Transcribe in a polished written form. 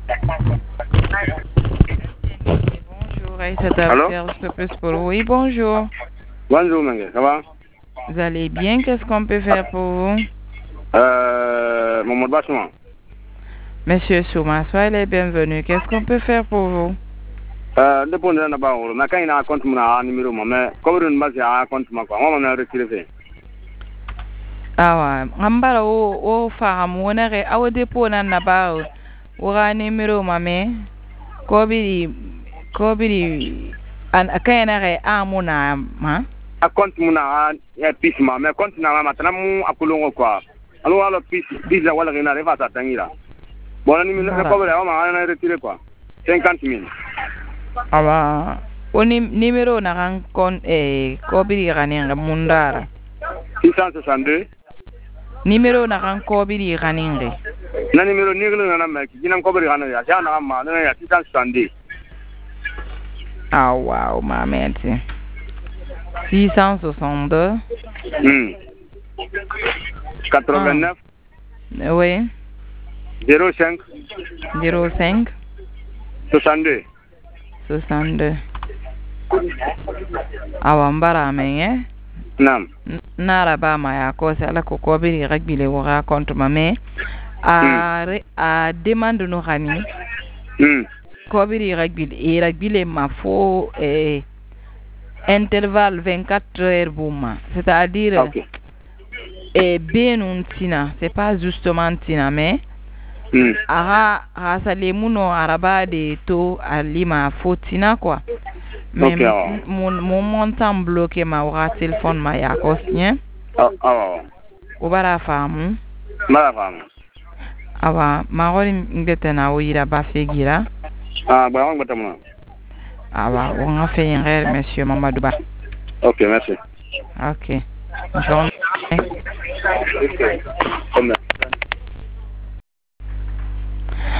Bonjour, Aïssa Tabter, je plus pour vous. Oui, bonjour. Bonjour, Mengue, ça va? Vous allez bien? Qu'est-ce qu'on peut faire pour vous? Mamadou Bassouma. Monsieur Souma, soyez les bienvenus. Qu'est-ce qu'on peut faire pour vous? Depuis on a pas mais quand il a un compte mon numéro, mais comme une base à compte ma quoi, on a retiré. Awa, ngambara o fahamu wonare awo depo nan na ba o ga numéro mame ko biri an akayana ga amuna ma A compte mon ya pisma, mais compte na ma tanamu akulongo quoi. Alors alors pis la wala ngina refa ta tangira. Bon numéro ko ba ma na retiré quoi. 50 000. Awa o numéro na kan kon ko biri ga ne mundara 662 numéro na kan ko biri ga ninge na numéro niglo na ma ki jinam ko bari hanu ya ja na ma na ya 662 wow ma merci 662 89 oui 05 05 62 awa mbara menye Nam. Nara ba ma ya ko ala ko ko biri rugby le wora contre ma mais a demande no hani ko biri rugby le ma fo intervalle 24 heures bouma, c'est-à-dire benun tina, c'est pas justement tina mais ara sale muno araba de to alima fo tina quoi. Mais mon montant bloqué ma aura téléphone ma ya kosnye. O bara famu. Mara famu. Awa magori ngete na oira ba fegira. Ba on batamna. Awa on a fait un rêve monsieur Mamadou Ba. OK, merci. OK. Bonne journée.